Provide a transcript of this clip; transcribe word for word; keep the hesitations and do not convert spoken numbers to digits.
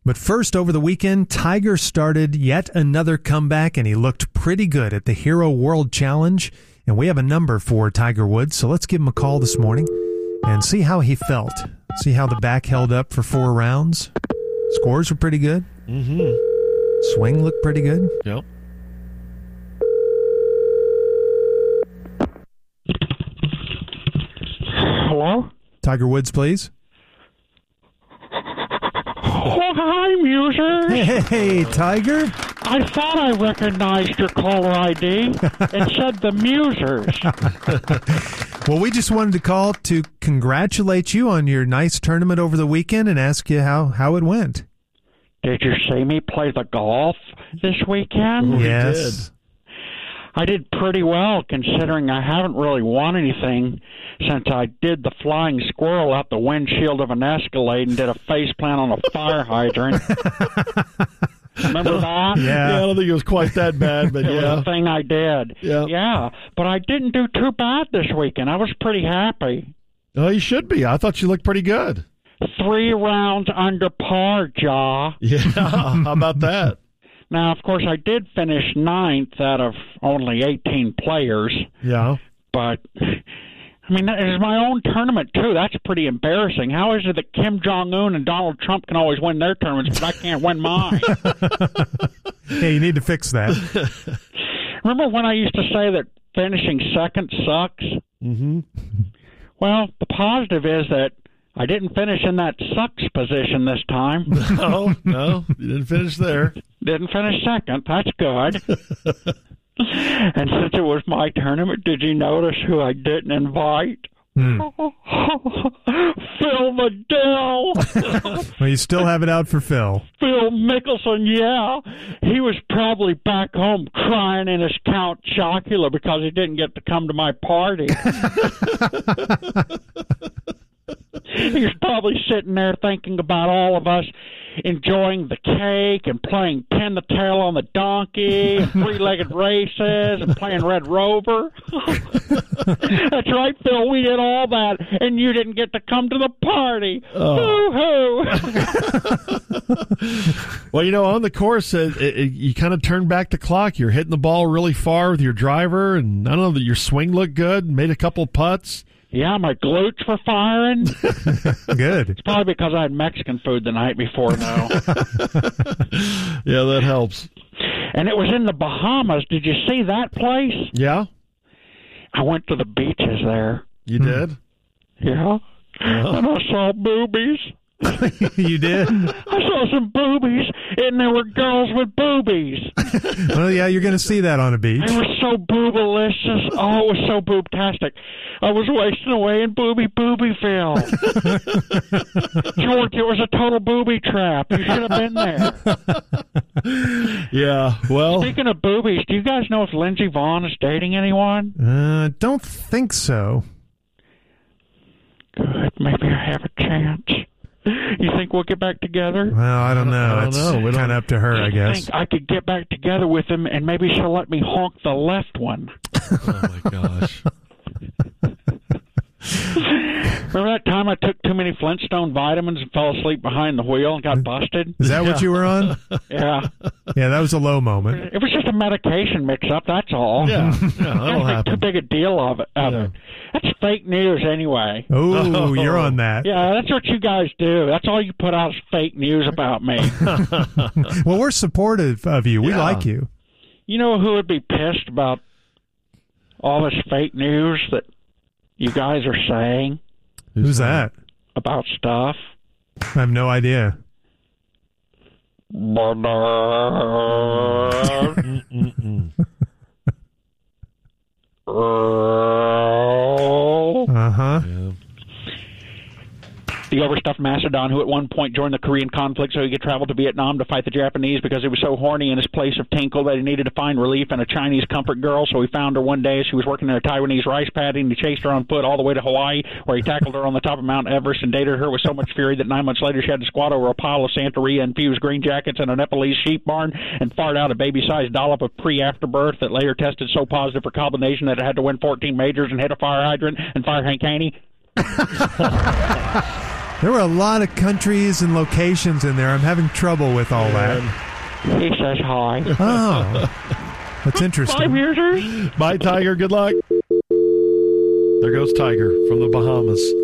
But first, over the weekend, Tiger started yet another comeback, and he looked pretty good at the Hero World Challenge. And we have a number for Tiger Woods, so let's give him a call this morning and see how he felt. See how the back held up for four rounds. Scores were pretty good. Mm-hmm. Swing looked pretty good. Yep. Hello? Tiger Woods, please. Oh, hi, Musers. Hey, Tiger. I thought I recognized your caller I D. It said the Musers. Well, we just wanted to call to congratulate you on your nice tournament over the weekend and ask you how, how it went. Did you see me play the golf this weekend? Yes. I did pretty well, considering I haven't really won anything since I did the flying squirrel out the windshield of an Escalade and did a faceplant on a fire hydrant. Remember that? Yeah. yeah. I don't think it was quite that bad, but it yeah. was a thing I did. Yeah. Yeah, but I didn't do too bad this weekend. I was pretty happy. Oh, you should be. I thought you looked pretty good. Three rounds under par, Jaw. Yeah. How about that? Now, of course, I did finish ninth out of only eighteen players. Yeah. But, I mean, it is my own tournament, too. That's pretty embarrassing. How is it that Kim Jong-un and Donald Trump can always win their tournaments, but I can't win mine? Yeah, you need to fix that. Remember when I used to say that finishing second sucks? Mm-hmm. Well, the positive is that I didn't finish in that sucks position this time. No, no, you didn't finish there. Didn't finish second. That's good. And since it was my tournament, did you notice who I didn't invite? Hmm. Phil Medell. Well, you still have it out for Phil. Phil Mickelson, yeah. He was probably back home crying in his Count Chocula because he didn't get to come to my party. He was probably sitting there thinking about all of us enjoying the cake and playing pin the tail on the donkey and three-legged races and playing Red Rover. That's right, Phil. We did all that, and you didn't get to come to the party. Oh. Hoo-hoo. Well, you know, on the course, uh, it, it, you kind of turn back the clock. You're hitting the ball really far with your driver, and I don't know, that your swing looked good, made a couple putts. Yeah, my glutes were firing. Good. It's probably because I had Mexican food the night before now. Yeah, that helps. And it was in the Bahamas. Did you see that place? Yeah? I went to the beaches there. You Hmm. did? Yeah. Yeah. And I saw boobies. You did? I saw some boobies, and there were girls with boobies. Well, yeah, you're going to see that on a beach. They were so boobalicious. Oh, it was so boobtastic. I was wasting away in booby boobyville. George, it was a total booby trap. You should have been there. Yeah, well. Speaking of boobies, do you guys know if Lindsey Vonn is dating anyone? Uh, don't think so. Good. Maybe I have a chance. You think we'll get back together? Well, I don't know. I don't It's know. We don't- kind of up to her, I I guess. think I could get back together with him, and maybe she'll let me honk the left one. Oh, my gosh. Remember that time I took too many Flintstone vitamins and fell asleep behind the wheel and got busted? Is that what you were on? Yeah. Yeah, that was a low moment. It was just a medication mix-up, that's all. Yeah, yeah, that'll Don't make happen. too big a deal of it. Of Yeah. it. That's fake news anyway. Oh, you're on that. Yeah, that's what you guys do. That's all you put out is fake news about me. Well, we're supportive of you. We Yeah. like you. You know who would be pissed about all this fake news that you guys are saying Who's that? about stuff? I have no idea. Mm-mm-mm. Uh-huh. Yeah. The overstuffed Macedon, who at one point joined the Korean conflict so he could travel to Vietnam to fight the Japanese because he was so horny in his place of tinkle that he needed to find relief in a Chinese comfort girl, so he found her one day as she was working in a Taiwanese rice paddy, and he chased her on foot all the way to Hawaii, where he tackled her on the top of Mount Everest and dated her with so much fury that nine months later she had to squat over a pile of Santeria-infused green jackets in a Nepalese sheep barn and fart out a baby-sized dollop of pre-afterbirth that later tested so positive for combination that it had to win fourteen majors and hit a fire hydrant and fire Hank Haney. There were a lot of countries and locations in there. I'm having trouble with all that. He says hi. Oh, that's interesting. Five years. Bye, Tiger. Good luck. There goes Tiger from the Bahamas.